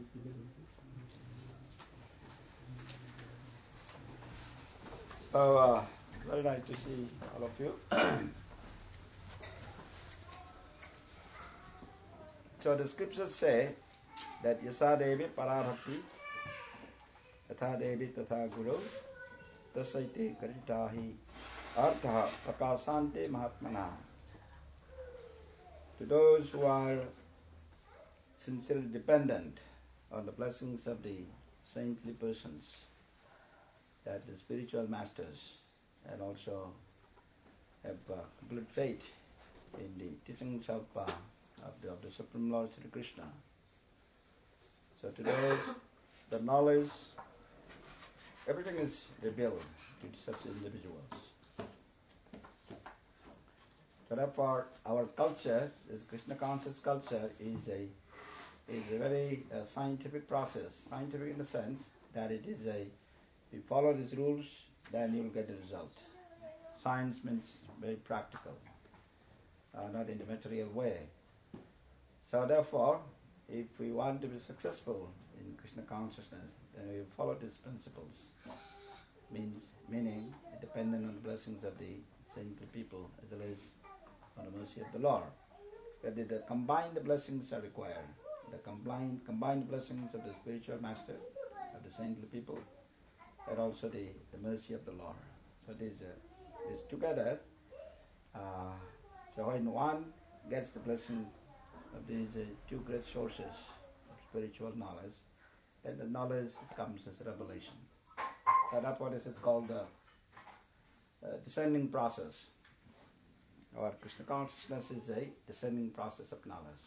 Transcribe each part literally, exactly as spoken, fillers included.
So, uh, very nice to see all of you. So the scriptures say that Yasa Devi Parabhakti Tatha Devi Tatha Guru Tasaiti Karitahi Artha Prakasante Mahatmana. To those who are sincerely dependent on the blessings of the saintly persons, that the spiritual masters, and also have uh, complete faith in the teachings of, uh, of, the, of the Supreme Lord Sri Krishna. So to those, the knowledge, everything is revealed to such individuals. So therefore, our culture, this Krishna conscious culture, is a is a very uh, scientific process. Scientific in the sense that it is a, if you follow these rules, then you will get the result. Science means very practical, uh, not in the material way. So therefore, if we want to be successful in Krishna consciousness, then we follow these principles. Means, meaning, dependent on the blessings of the saintly people as well as on the mercy of the Lord. That the, the combined blessings are required. The combined, combined blessings of the spiritual master, of the saintly people, and also the, the mercy of the Lord. So these, uh, these together, uh, so when one gets the blessing of these uh, two great sources of spiritual knowledge, then the knowledge comes as revelation. So that's what this is called the uh, descending process. Our Krishna consciousness is a descending process of knowledge.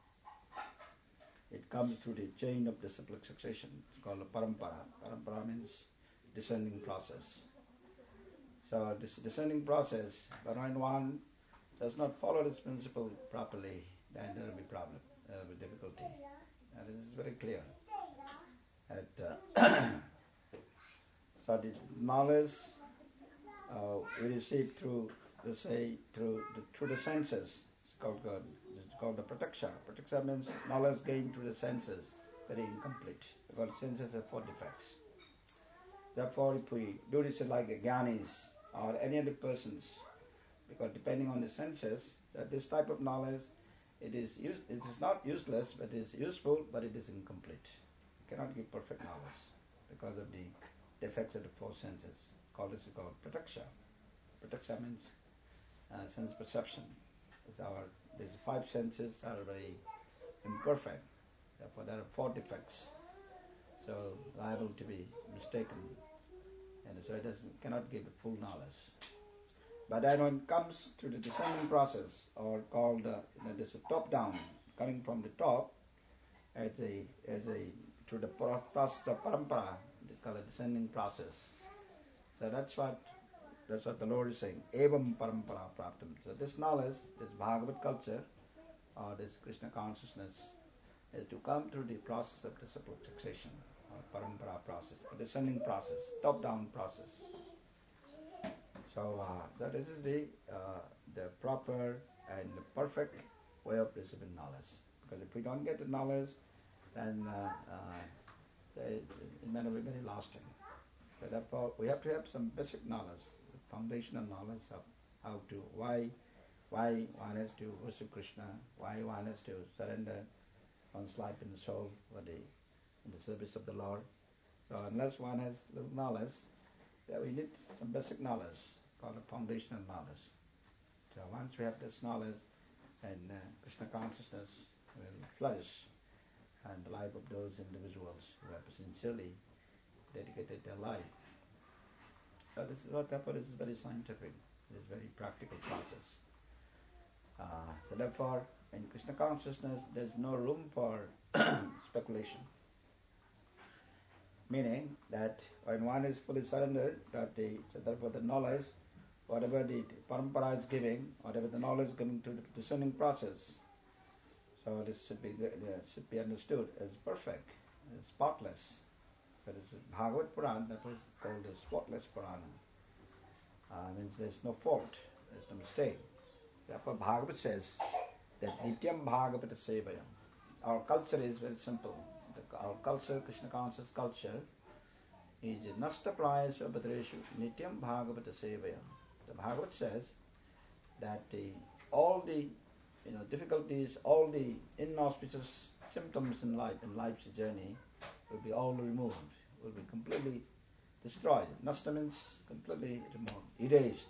It comes through the chain of disciplic succession. It's called a parampara. Parampara means descending process. So this descending process, but when one does not follow this principle properly, then there will be problem, there will be difficulty. And this is very clear. That, uh, so the knowledge uh, we receive through, let's say, through the, through the senses. It's called God. It's called the prataksha. Prataksha means knowledge gained through the senses, very incomplete, because senses have four defects. Therefore, if we do this like a jnanis or any other persons, because depending on the senses, that this type of knowledge, it is use, it is not useless, but it is useful, but it is incomplete. It cannot give perfect knowledge because of the defects of the four senses. Called this is called prataksha. Prataksha means uh, sense perception. It's our these five senses are very imperfect. Therefore, there are four defects. So liable to be mistaken, and so it doesn't, cannot give a full knowledge. But then when it comes to the descending process, or called uh, you know, this top down, coming from the top, as a as a through the process of parampara, it is called a descending process. So that's what that's what the Lord is saying. Evam parampara praptam. So this knowledge, this Bhagavad culture, or this Krishna consciousness, is to come through the process of disciplic succession, or parampara process, a descending process, top-down process. So, uh, so this is the uh, the proper and the perfect way of receiving knowledge. Because if we don't get the knowledge, then uh, uh, it, it may not be very lasting. So therefore, we have to have some basic knowledge, foundational knowledge of how to, why, why one has to worship Krishna, why one has to surrender one's life and soul for the, in the service of the Lord. So unless one has little knowledge, then we need some basic knowledge, called a foundational knowledge. So once we have this knowledge, then uh, Krishna consciousness will flourish, and the life of those individuals who have sincerely dedicated their life. So this is what therefore this is very scientific, it is very practical process. Uh, so therefore, in Krishna consciousness, there is no room for speculation. Meaning that when one is fully surrendered, that the, so therefore the knowledge, whatever the parampara is giving, whatever the knowledge is coming through the discerning process, so this should be uh, should be understood as perfect, as spotless. So this is Bhagavad Purana, that was called the spotless Purana. Uh, means there is no fault, there is no mistake. Therefore Bhagavad says that Nityam Bhagavata Sevayam. Our culture is very simple. The our culture, Krishna conscious culture, is Nasta Praya Svabhadreshu Nityam Bhagavata Sevaya. The Bhagavat says that the, all the you know difficulties, all the inauspicious symptoms in life, in life's journey, will be all removed, will be completely destroyed. Nasta means completely removed, erased.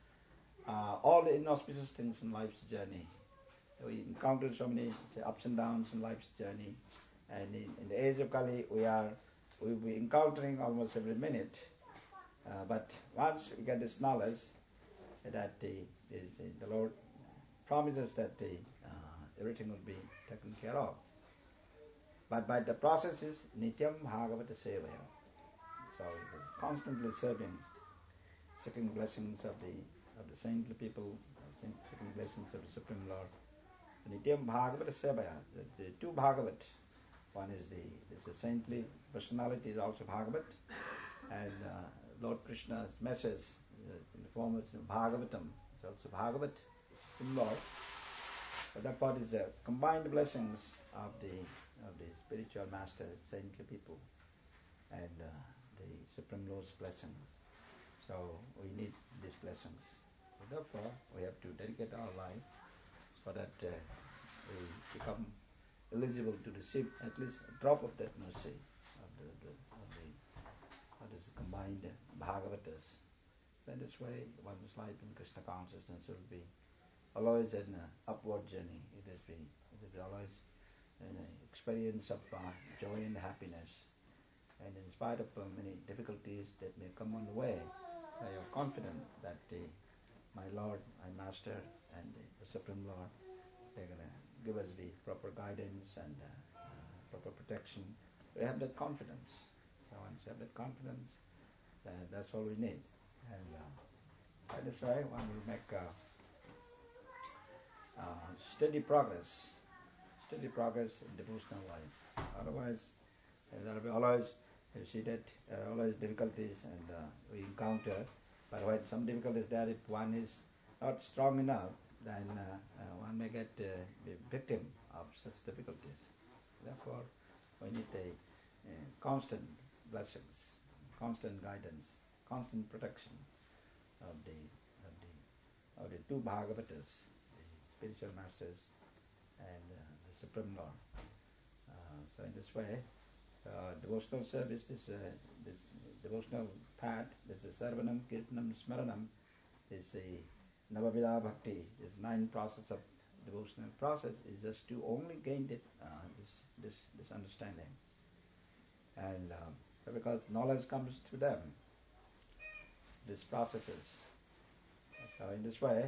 Uh, all the inauspicious things in life's journey. We encounter so many say, ups and downs in life's journey, and in, in the age of Kali, we are we will be encountering almost every minute. Uh, but once we get this knowledge that the, the, the Lord promises that the, uh, everything will be taken care of. But by the process is Nityam Bhagavata Sevaya. So it is constantly serving, seeking blessings of the of the saintly people, seeking blessings of the Supreme Lord. Nityam Bhagavata Sevaya. The, the two Bhagavat. One is the is the saintly personality is also Bhagavat, and uh, Lord Krishna's message uh, in the form of Bhagavatam is also Bhagavat, Supreme Lord. But that part is the combined blessings of the of the spiritual master, saintly people, and uh, the Supreme Lord's blessings. So we need these blessings. So therefore, we have to dedicate our life so that uh, we become eligible to receive at least a drop of that mercy of the, the, of the what is combined Bhagavatas. So in this way, one's life in Krishna consciousness will be always an uh, upward journey. It will be, it will be always an experience of uh, joy and happiness. And in spite of uh, many difficulties that may come on the way, I am confident that the, my Lord, my Master, and the, the Supreme Lord, they're going to give us the proper guidance and uh, uh, proper protection. We have that confidence. So once you have that confidence, uh, that's all we need. And uh, by this way, one will make uh, uh, steady progress, steady progress in devotional life. Otherwise, uh, there will be always, you see that there are always difficulties and uh, we encounter. But when some difficulties there, if one is not strong enough, then uh, uh, one may get uh, the victim of such difficulties. Therefore, we need a, a constant blessings, constant guidance, constant protection of the of the of the two Bhagavatas, the spiritual masters and uh, the Supreme Lord. Uh, so in this way, uh, devotional service, this uh, this devotional path, this is Sarvanam, Kirtanam, Smaranam, is a Navavida Bhakti, this nine process of devotional process is just to only gain it, uh, this, this this understanding. And um, because knowledge comes to them, these processes. So in this way,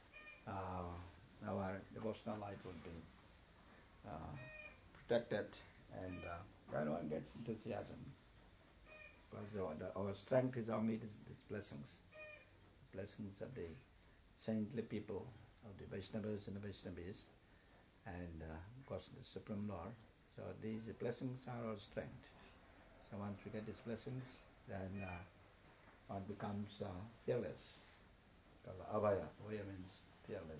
uh, our devotional life will be uh, protected, and uh, everyone gets enthusiasm. Because the, the, our strength is only these, these blessings, blessings of the saintly people, of the Vaishnavas and the Vaishnavis, and uh, of course the Supreme Lord. So these blessings are our strength. So once we get these blessings, then uh, one becomes uh, fearless. Called Abhaya. Abhaya means fearless.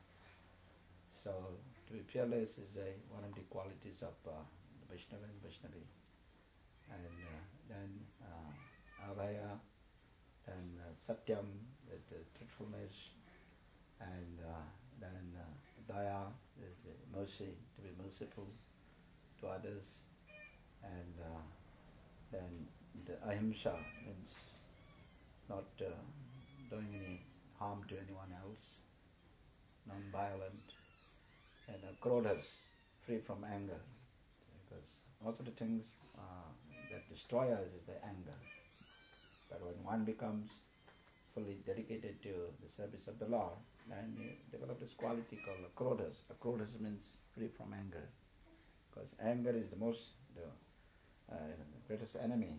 So to be fearless is a, one of the qualities of uh, the Vaishnava and Vaishnavi. And uh, then uh, Abhaya, then uh, Satyam, the, the truthfulness, and uh, then uh, Daya is uh, mercy, to be merciful to others, and uh, then the Ahimsa means not uh, doing any harm to anyone else, non-violent, and uh, Krodhas, free from anger, because most of the things uh, that destroy us is the anger. But when one becomes fully dedicated to the service of the Lord, then you develop this quality called Krodhas. Krodhas means free from anger, because anger is the most, the uh, greatest enemy.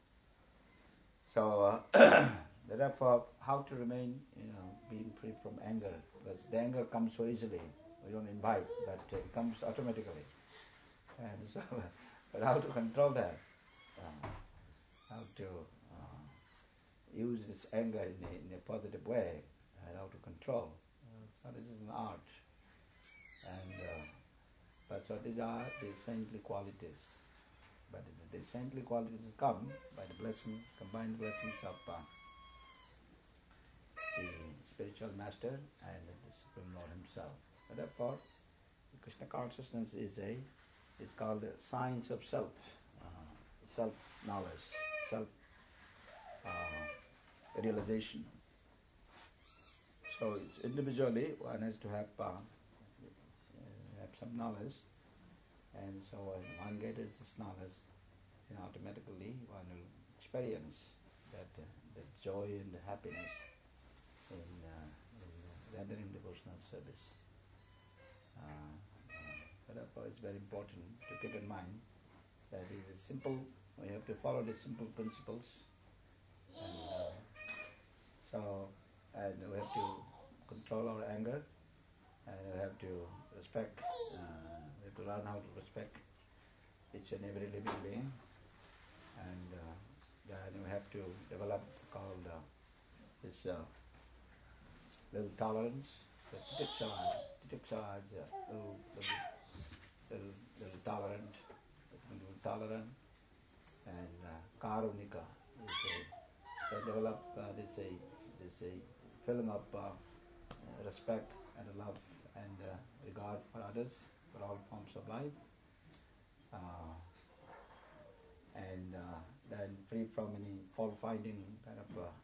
So, uh, therefore, how to remain, you know, being free from anger? Because the anger comes so easily. We don't invite, but it comes automatically. And so, but how to control that? Uh, how to uh, use this anger in a, in a positive way, and how to control. Uh, so this is an art. And uh, but so these are the saintly qualities. but the saintly qualities come by the blessing, combined blessings of uh, the spiritual master and the Supreme Lord Himself. And therefore, Krishna consciousness is a is called the science of self, uh, self knowledge, self uh, realization. So it's individually one has to have uh, have some knowledge, and so when one gets this knowledge, then automatically one will experience that uh, the joy and the happiness in, uh, in uh, rendering devotional service. Uh, uh, therefore, it's very important to keep in mind that it is simple. We have to follow the simple principles, and uh, so and we have to control our anger, and we have to respect. Uh, we have to learn how to respect each and every living being, and uh, then we have to develop called uh, this uh, little tolerance, the titiksha, titiksha, uh, little, little, little, little tolerant, little tolerant, and uh, karunika is a, they develop uh, this a this a film of uh, respect and love and uh, regard for others, for all forms of life, uh, and uh, then free from any fault-finding kind of uh,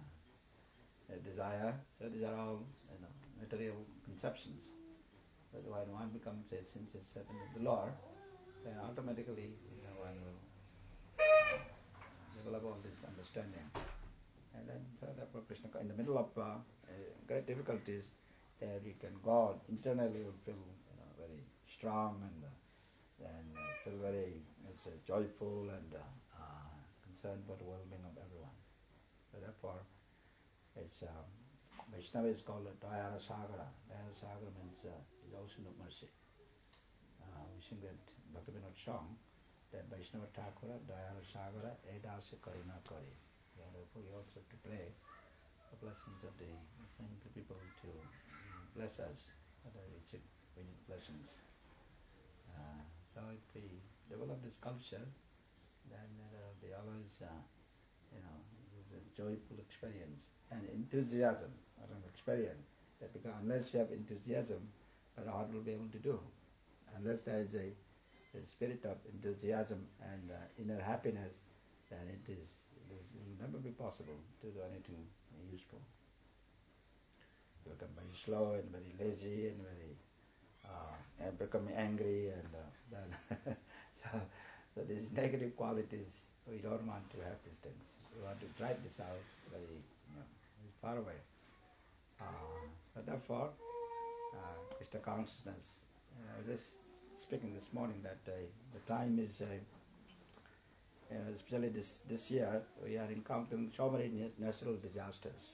uh, desire. So these are all, you know, material conceptions. But when one becomes a sincere servant of the Lord, then automatically, you know, one will uh, develop all this understanding. And then, so therefore, Krishna, in the middle of uh, uh, great difficulties, there you can go internally, you feel, you know, very strong and uh, and uh, feel very, it's uh, joyful and uh, uh, concerned for the well-being of everyone. So therefore, it's um, Vaishnava is called Dayana Sagara. Dayana Sagara means uh, the ocean of mercy. Uh, we sing that Bhaktivinoda song that Vaishnava Thakura Dayana Sagara Edasa Karina Kari. Yeah, therefore, we also have to pray the blessings of the saintly people to um, bless us. Otherwise, we need blessings. Uh, so if we develop this culture, then there will be always, uh, you know, this is a joyful experience and enthusiasm, or an experience. That because unless you have enthusiasm, what heart will be able to do? Unless there is a, a spirit of enthusiasm and uh, inner happiness, then it is it will never be possible to do anything useful. You become very slow and very lazy and very uh, and become angry and uh, then so, so these negative qualities, we don't want to have these things. We want to drive this out very, you know, very far away. Uh, so therefore, uh, Krishna consciousness. Uh, I was just speaking this morning that uh, the time is, uh, uh, especially this this year, we are encountering so many natural disasters.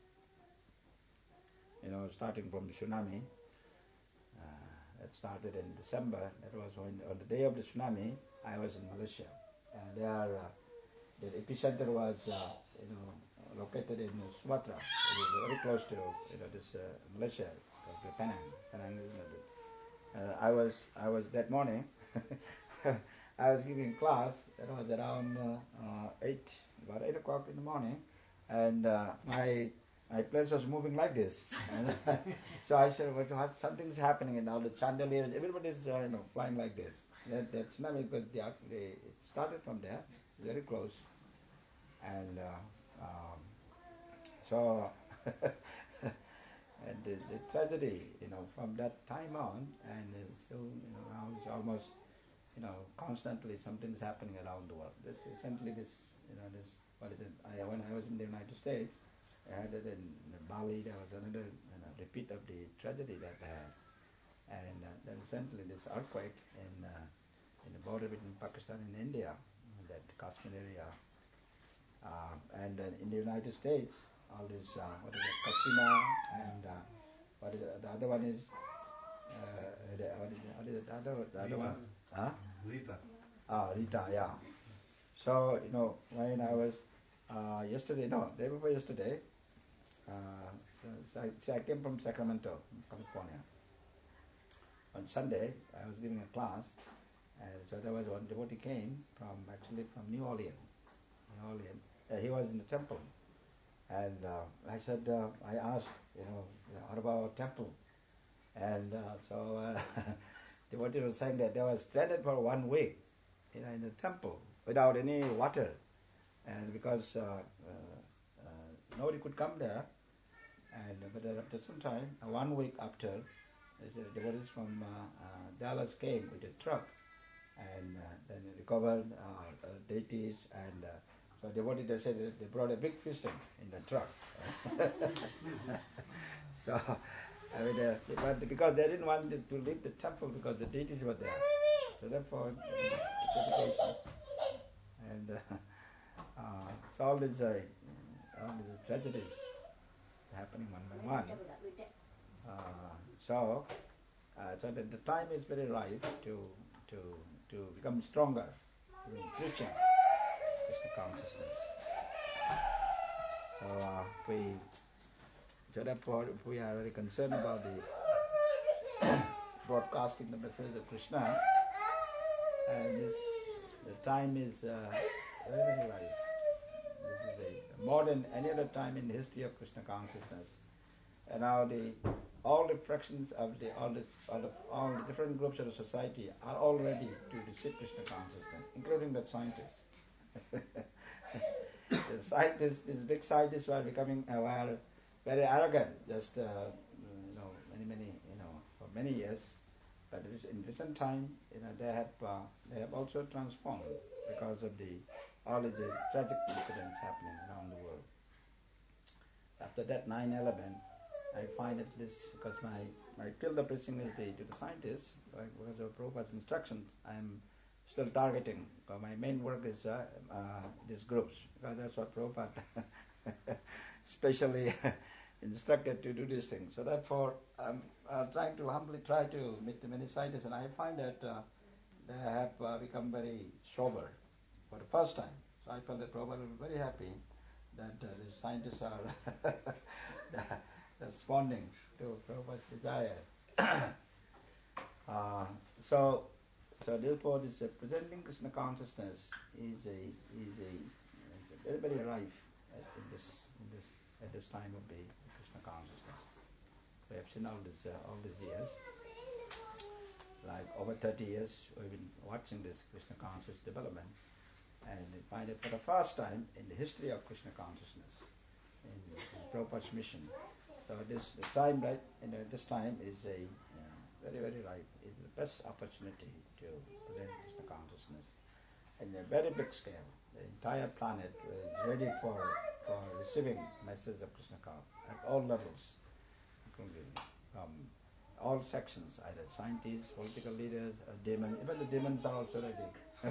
You know, starting from the tsunami. Uh, it started in December. That was when, on the day of the tsunami, I was in Malaysia. And there, uh, the epicenter was, uh, you know, located in Sumatra. It was very close to, you know, this uh, Malaysia, uh, Penang. Penang is, uh, I was, I was that morning. I was giving class. It was around uh, uh, eight, about eight o'clock in the morning, and uh, my my place was moving like this. And so I said, well, something's happening, and all the chandeliers, everybody's uh, you know, flying like this. That, that's not because they, they it started from there, very close, and uh, um, so and the, the tragedy, you know, from that time on, and uh, so you know, now it's almost, you know, constantly something's happening around the world. This essentially this, you know, this what is it? I, when I was in the United States, I had it in, in Bali. There was another, you know, repeat of the tragedy that I had, and uh, then essentially this earthquake in uh, in the border between Pakistan and India, that Kashmir area, uh, and uh, in the United States, all this uh, what is it, Katrina, and uh, what is it, the other one is uh, the, what is it, what is it, the other the other one, huh? Rita. Ah, Rita, yeah. So you know, when I was uh, yesterday, no, day before yesterday, uh, so, so, I, so I came from Sacramento, California. On Sunday, I was giving a class, And so there was one devotee came from actually from New Orleans. New Orleans. Uh, he was in the temple, and uh, I said, uh, I asked, you know, what about our temple? And uh, so uh, devotee was saying that they were stranded for one week, you know, in the temple without any water, and because uh, uh, uh, nobody could come there. And but after some time, uh, one week after, the devotees from uh, uh, Dallas came with a truck, and uh, then recovered uh, uh, deities, and uh, so devotees, they said they brought a big feasting in the truck. So, I mean, uh, but because they didn't want to leave the temple because the deities were there, so therefore, uh, dedication. And uh, uh, so all these, uh, all these tragedies happening one by one. Uh, so, uh, so that the time is very right to to to become stronger in preaching Krishna consciousness. So uh, we, so therefore, if we are very concerned about the broadcasting the message of Krishna, and this the time is uh, very very right. This is a, more than any other time in the history of Krishna consciousness. And now the all the fractions of the all the all the, all the different groups of the society are all ready to receive Krishna consciousness, including the scientists. The scientists, these big scientists, were becoming uh, were very arrogant. Just uh, you know, many many you know for many years, but in recent time, you know, they have uh, they have also transformed because of the all of the tragic incidents happening around the world. After that nine eleven, I find at least, because my, my till the preaching is the, to the scientists, right, because of Prabhupada's instructions, I am still targeting. Uh, my main work is uh, uh, these groups, because that's what Prabhupada specially instructed to do these things. So therefore, I'm uh, trying to humbly try to meet the many scientists, and I find that uh, they have uh, become very sober for the first time. So I felt that Prabhupada will be very happy that uh, the scientists are responding to Prabhupada's desire. uh, so, so therefore, this uh, presenting Krishna consciousness is a is a, is a very very rife at in this in this at this time of the Krishna consciousness. We have seen all this uh, all these years, like over thirty years, we've been watching this Krishna conscious development, and we find it for the first time in the history of Krishna consciousness in, in Prabhupada's mission. So this the time, right? And uh, this time is a uh, very, very right. It's the best opportunity to present Krishna consciousness in a very big scale. The entire planet is ready for for receiving message of Krishna consciousness at all levels, including from all sections, either scientists, political leaders, uh, demons. Even the demons are also ready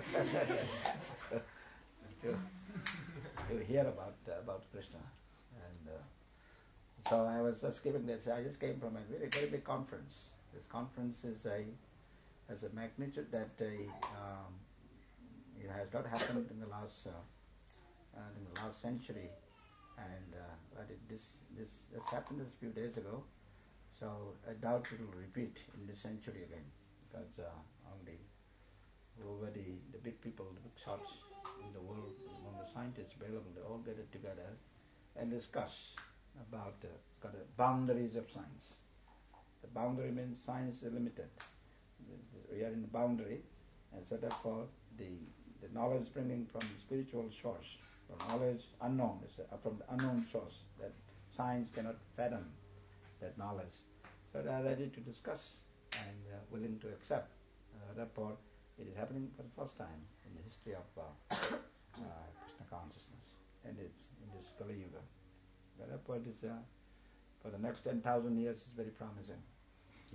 to, to hear about uh, about Krishna. And uh, so I was just giving this. I just came from a very very big conference. This conference is a has a magnitude that a, um, it has not happened in the last uh, uh, in the last century, and uh, but it, this this this happened just a few days ago. So I doubt it will repeat in this century again, because uh, only over the, the big people, the big shots in the world, among the scientists available, they all get it together and discuss about uh, it's called the boundaries of science. The boundary means science is limited. We are in the boundary, and so therefore the the knowledge bringing from the spiritual source, from knowledge unknown, is uh, from the unknown source that science cannot fathom that knowledge. So they are ready to discuss and uh, willing to accept. Uh, therefore, it is happening for the first time in the history of uh, uh, Krishna consciousness, and it's in this Kali Yuga. Therefore, it is, uh, for the next ten thousand years is very promising. So,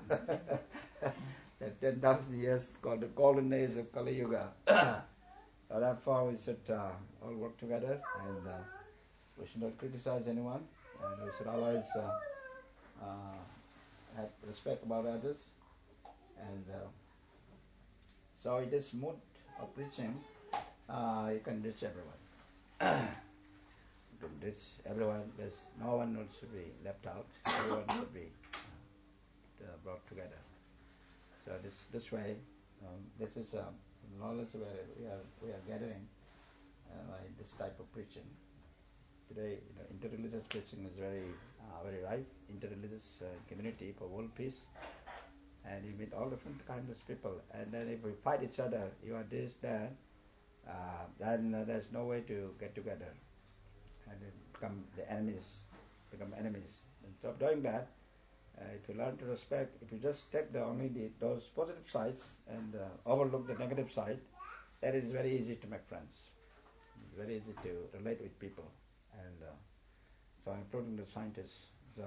that ten thousand years called the golden age of Kali Yuga. So therefore, we should uh, all work together, and uh, we should not criticize anyone, and we should always uh, uh, have respect about others. And uh, so in this mood of preaching, uh, you can reach everyone. You can reach everyone. There's no one should be left out. Everyone should be uh, brought together. So this this way um, this is uh, knowledge where we are we are gathering uh, like this type of preaching. Today, you know, interreligious preaching is very uh, very rife. Interreligious uh, community for world peace, and you meet all different kinds of people. And then if we fight each other, you are this, that, uh, then uh, there's no way to get together, and it become the enemies, become enemies. Instead of doing that, uh, if you learn to respect, if you just take the only the, those positive sides and uh, overlook the negative side, then it is very easy to make friends. It's very easy to relate with people, and uh, so including the scientists. So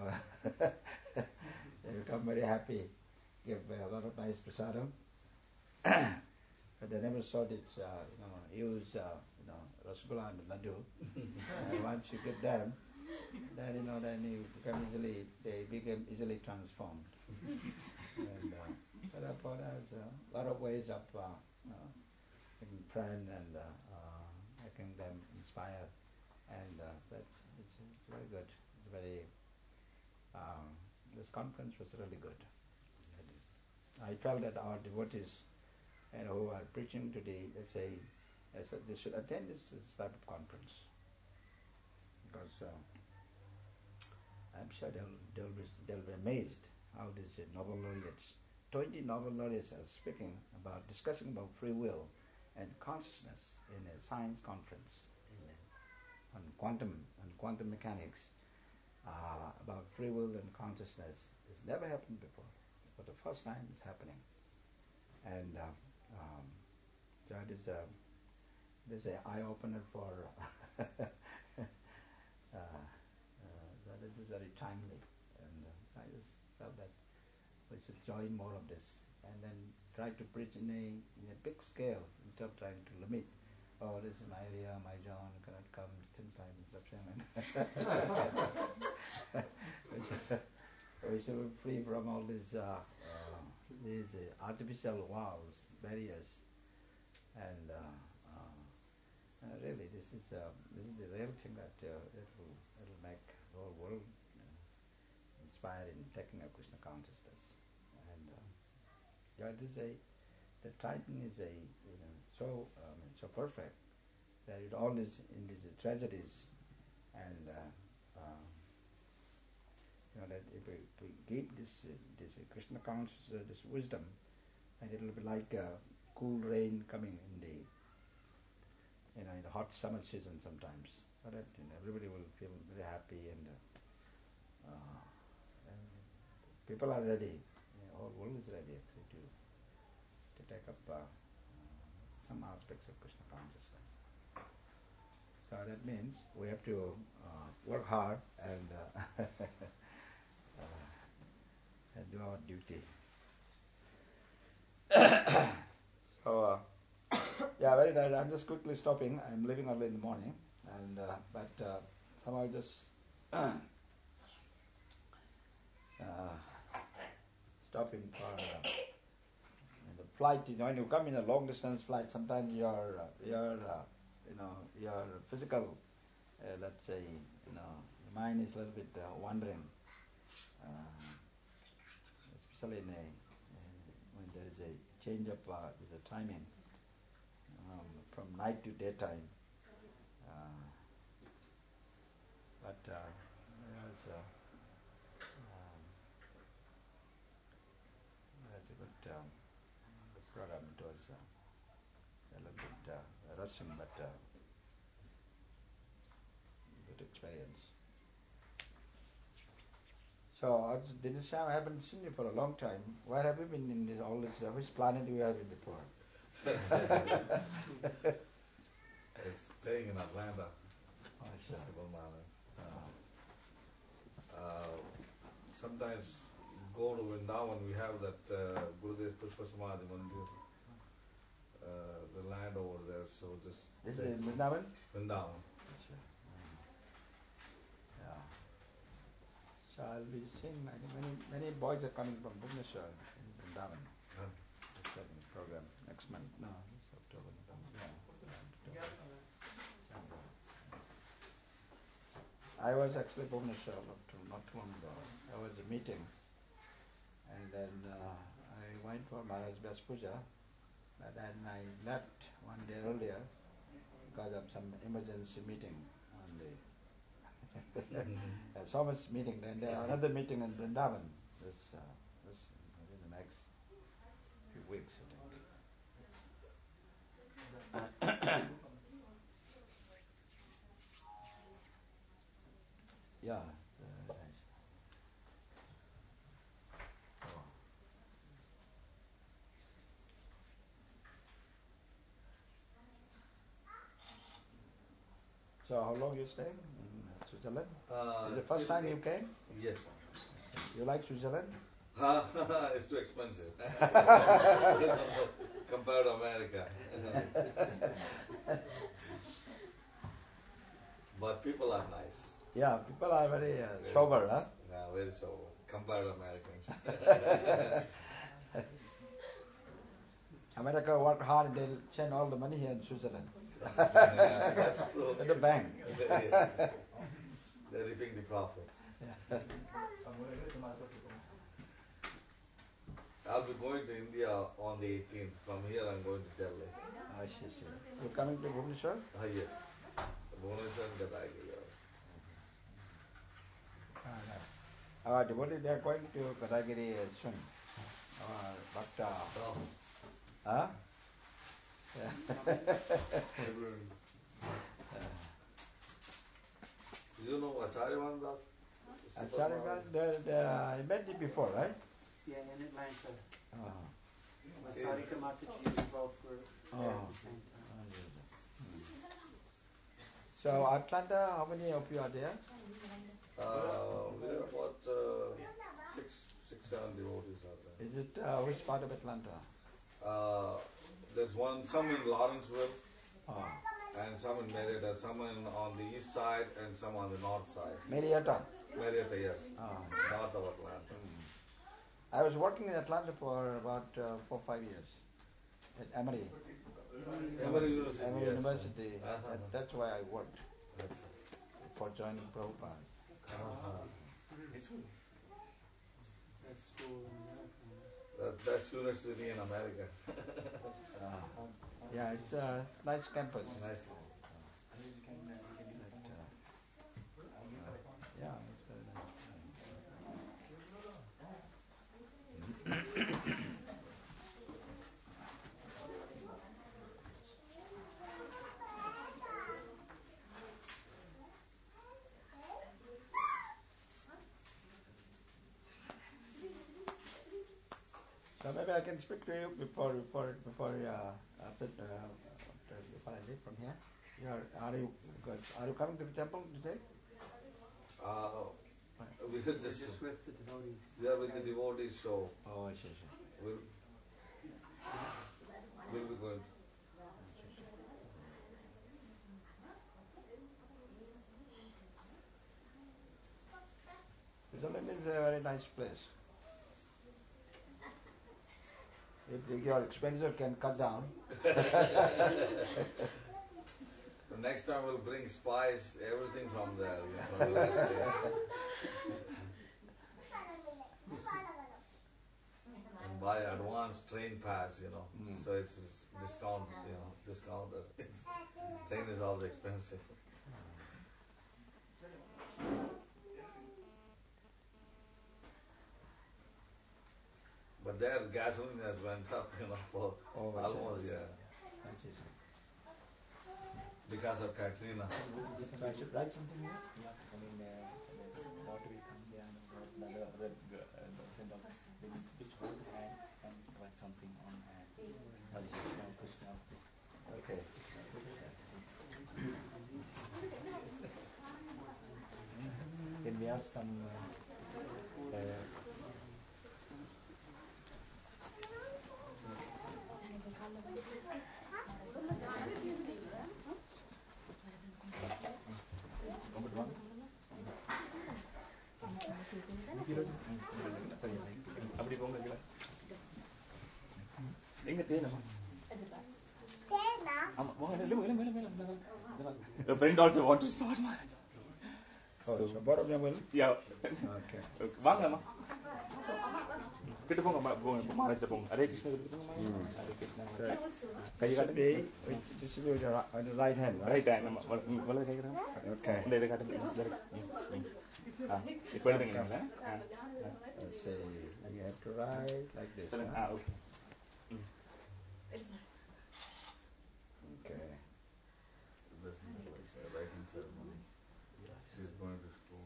they become very happy, give a lot of nice prasadam, but they never saw it. Uh, you know, use uh, you know rasgulla and laddu. And once you get them, then you know then you become easily they become easily transformed. And uh, so therefore, there's a lot of ways of uh, uh, making friend and uh, uh, making them inspire, and uh, that's it's, it's very good. It's very um, this conference was really good. I felt that our devotees, you know, who are preaching today, they say, they, said they should attend this, this type of conference, because uh, I'm sure they'll, they'll, be, they'll be amazed how these uh, Nobel laureates, twenty Nobel laureates are speaking about, discussing about free will and consciousness in a science conference in a, on quantum, on quantum mechanics, uh, about free will and consciousness. It's never happened before. For the first time it's happening. And uh, um, that is a, this is an eye-opener for uh, uh, that is very timely, and uh, I just felt that we should join more of this and then try to preach in a, in a big scale instead of trying to limit. Oh, this is my area, my zone, cannot come, things like this. We should be free from all these uh, uh, these uh, artificial walls, barriers, and uh, uh, uh, really, this is uh, this is the real thing that uh, it will it will make the whole world uh, inspired in taking up Krishna consciousness. And uh, yeah, this is a the timing is a you know so um, so perfect that it all is in these tragedies and. Uh, uh, You know, that if we, if we keep this uh, this uh, Krishna consciousness, uh, this wisdom, and it will be like uh, cool rain coming in the you know in the hot summer season sometimes. So that you know, everybody will feel very happy, and, uh, uh, and people are ready. The whole world is ready actually to to take up uh, uh, some aspects of Krishna consciousness. So that means we have to uh, work hard and. Uh, and do our duty. So, uh, yeah, very nice. I'm just quickly stopping. I'm leaving early in the morning, and uh, but uh, somehow just uh, stopping for uh, the flight. You know, when you come in a long distance flight, sometimes your uh, your uh, you know your physical, uh, let's say, you know, the mind is a little bit uh, wandering. Uh, Especially in a, uh, when there is a change of uh, there's a timing um, from night to daytime. Uh, but uh, there's a, um, there's a good, um, good program. It was uh, a little bit uh, rushing, but uh, good experience. So, Dinesham, I haven't seen you for a long time. Where have you been in this, all this? Uh, which planet you have been before? I was staying in Atlanta. Oh, sure. Uh, uh, sometimes go to Vrindavan, we have that uh, Gurudev Pushpa Samadhi Mandir, uh, the land over there, so just... This is in Vrindavan? Vrindavan. So I'll be seeing, I think many, many boys are coming from Bhubaneswar in Vrindavan. Huh? This program next month. No, it's October. Yeah. October. I was actually Bhubaneswar not too, not too long ago. I was a meeting, and then uh, I went for Maharaj Vyas Puja, But then I left one day earlier because of some emergency meeting on the uh, so much meeting. Then there another meeting in Vrindavan this uh, this in the next few weeks. I think. Yeah. Uh, oh. So how long you staying in Switzerland? Uh, Is it the first time you came? Yes. You like Switzerland? It's too expensive compared to America. But people are nice. Yeah, people are very uh, Very sober, nice. huh? Yeah, very sober compared to Americans. America work hard, they send all the money here in Switzerland. Yeah, that's true. In the bank. They're, they're reaping the profit. Yeah. I'll be going to India on the eighteenth. From here I'm going to Delhi. I see, see. You're coming to Bhubaneswar? Ah, yes. Bhubaneswar and Gadagiri. Ah, our devotees, they are going to Gadagiri soon. Our Bhakta. Oh. Huh? Yeah. You know Acharyavan Das? Acharyavan, they, they, I met him before, right? Yeah, in Atlanta. Uh-huh. Masarika Mataji both were there at the same time. So Atlanta, how many of you are there? Uh, we have about uh, six, six, seven devotees are there. Is it uh, which part of Atlanta? Uh, there's one, some in Lawrenceville, Oh, and some in Marietta, some in, on the east side, and some on the north side. Marietta. Marietta, yes, Oh. north of Atlanta. I was working in Atlanta for about uh, four five years at Emory. Emory University, Emory yes. University. Uh-huh. That, that's why I worked That's, for joining Prabhupada. uh-huh. That's school in America. that, that's university in America. Uh, yeah, it's a nice campus. Nice. But, uh, yeah, it's very nice. So maybe I can speak to you before before before uh, after, uh, after before I leave from here. You are, are you good? Are you coming to the temple today? Uh, we could They're just, just with the devotees. we are with the devotees, so Oh, I see. I see. we'll, we'll be going. Switzerland is a very nice place. If your expenditure can cut down. The next time we'll bring spice, everything from there, you know, from the United States. And buy advance train pass, you know, Mm. so it's discount, you know, discounted. It's, train is also expensive. But there gasoline has went up, you know, for Oh, I see. almost, yeah, I see. because of Katrina. So I should write something here? Yeah, I mean, uh, the daughter will come there and the other, other uh, the friend of they will just hold hand and write something on hand. Hare Krishna, Krishna, Krishna. Okay. Then we have some uh, uh, அப்படி போங்க எங்க தேனமா ஆமா போங்க மேல மேல மேல மேல a friend also want to start marriage. Oh, so both of them will? Yeah. Okay. வாங்கம்மா Kita pun nggak bohong, mana kita pun. Hare Krishna kita pun main. Hare Krishna. Kayak Should be, this is with the ri- on the right hand, right? Right hand, mana kayak kita? Okay. Dari kata dari. Ah, itu ada dengan lah. Let's see. You have to write like this. Ah, Huh? okay. Okay. This is like a writing ceremony. She is going to school.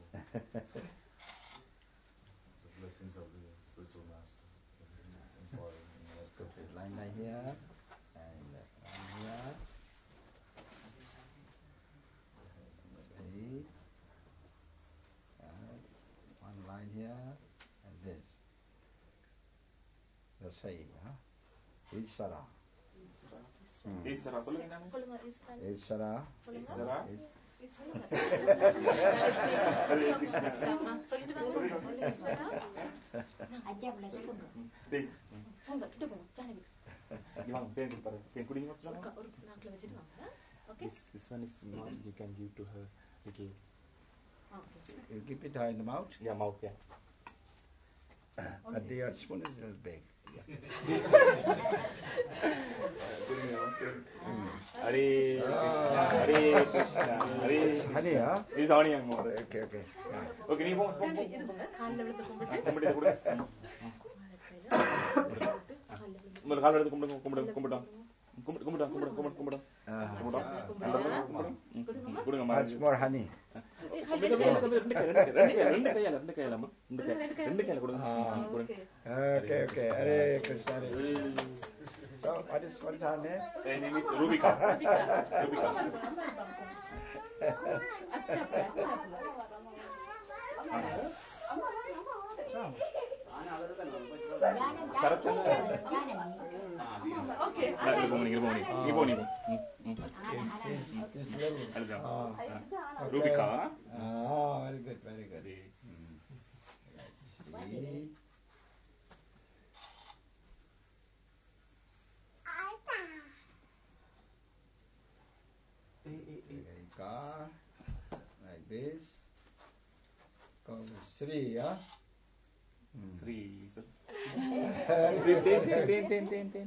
The blessings of the spiritual master. This is important. in our Put scripture. the line line here and line here. See? Uh, one line here and this. Let's say, huh? Ishara. Hmm. Isra, சொல்லுங்க நானு. சொல்லுங்க இஸ்கான் Ishara. சொல்லுங்க Isra. சொல்லுங்க sama சொல்லிட்டு வாங்க சொல்லுங்க இஸ்கான் aja boleh சொல்லுங்க Ding. போங்க கிட்ட போங்க ஜானகி Gimana? Pen கொடுப்பாரு. Pen குடிங்க ஒரு சொல்லுங்க. க- ஒரு நாக்குல வச்சிட்டு வாங்க okay This this one is small. You can give to her little. Okay You keep it high in the mouth, Yeah, mouth yeah. but the uh, spoon is a little big. Hare Krishna. Hare Krishna. Hare. Honey, huh? This is honey yang more. Okay, okay. Yeah. Okay, நீ போ. ஜானகி இருங்க கால்ல விழுந்து கும்பிட்டு கும்பிட்டு கொடு. முதல்ல கால் எடுத்து கும்பிடுங்க கும்பிடுங்க கும்பிடுங்க கும்பிட்டு கும்பிடுங்க கும்பிடுங்க கும்பிடுங்க கும்பிடுங்க Uh, கும்பிடுங்க கொடுங்க much மாதிரி more honey. ரெண்டு கையில ரெண்டு கையில ரெண்டு கையில ரெண்டு கையில ரெண்டு கையில அம்மா ரெண்டு கையில ரெண்டு கையில கொடுங்க கொடுங்க Okay, okay. Hare Krishna. Hare Krishna. So, what is what is her name? My name is Rubika. Rubika. Sarachandra. Okay Nah, ibu mau nih, ibu mau nih. Ibu nih, ibu. This little. Ada. Ah, Rubika. ah, very good, very good. Hmm. See? Rika, like this. Call it Sri, yeah? Hmm. Sri. Tin tin tin tin tin tin tin.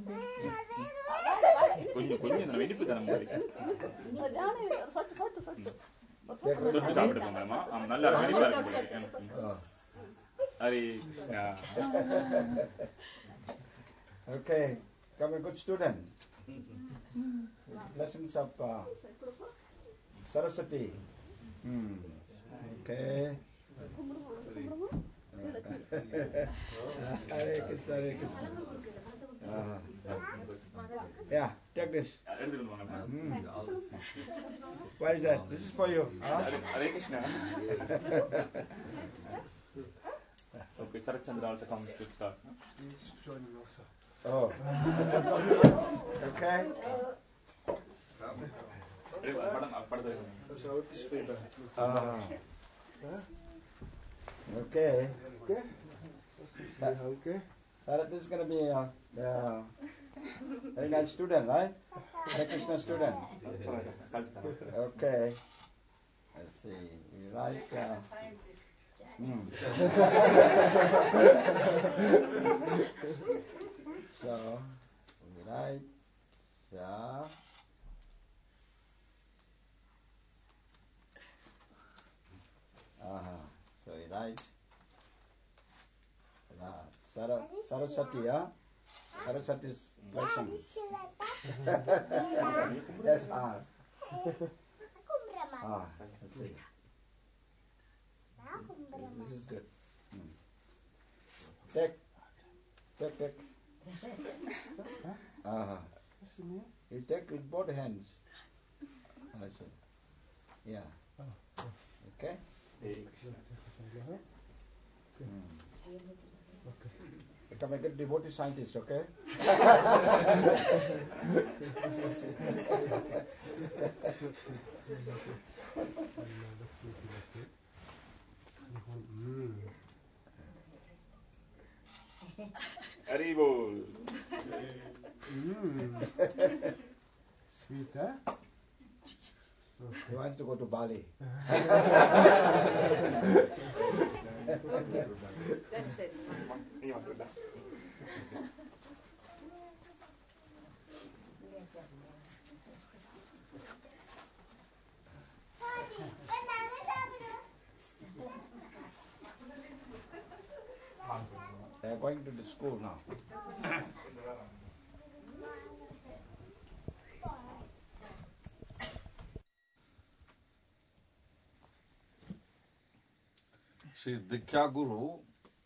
Kunyu kunyu நான் வெடிப்பு தரம் மாதிரி. சொட்டு சொட்டு சொட்டு சுட்டு சாப்பிட்டு போங்கம்மா. ஆமா நல்லா வெடிப்பா இருக்கு. Oh. Hare Krishna. Okay, become a good student. Lessons of uh, Saraswati. Hmm. Okay. Hare Krishna, Hare Krishna. Uh, yeah, take this. எடுத்துட்டு வாங்க. Hmm. What is that? This is for you. Huh? Hare Krishna. Okay, Sarachandra also comes to start. Oh. Okay. படம் படத்தை Uh, okay. Okay. Okay. Sarah, this is going to be a uh, very nice student, right? Hare Krishna student. Okay. Let's see. We write. Uh, hmm. So we write. Yeah. Uh-huh. So we write. Uh, Sara, Saraswati, yeah? Saraswati's blessing. Yes, ah. Ah, let's see. This is good. Hmm. Take. Take, take. Uh-huh. You take with both hands. I see. Yeah. Okay? Hmm. Become a good devotee scientist, okay? Hari pole. Sweet, huh? He wants to go to Bali. That's it. நீ வந்து are going to the school now. See, Diksha Guru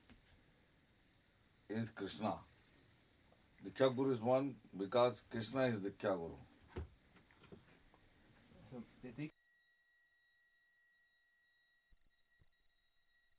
is Krishna. Diksha Guru is one because Krishna is Diksha Guru. So the